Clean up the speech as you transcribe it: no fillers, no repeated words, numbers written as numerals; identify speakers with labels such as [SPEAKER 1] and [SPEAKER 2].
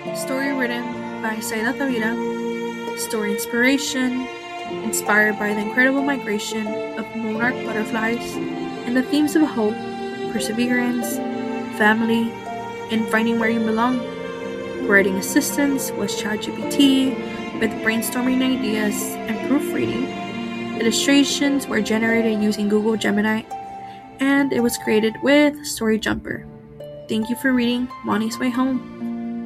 [SPEAKER 1] Story written by Saida Tavira. Story inspiration inspired by the incredible migration of monarch butterflies and the themes of hope, perseverance, family, and finding where you belong. Writing assistance was ChatGPT with brainstorming ideas and proofreading. Illustrations were generated using Google Gemini, and it was created with Story Jumper. Thank you for reading Monty's Way Home.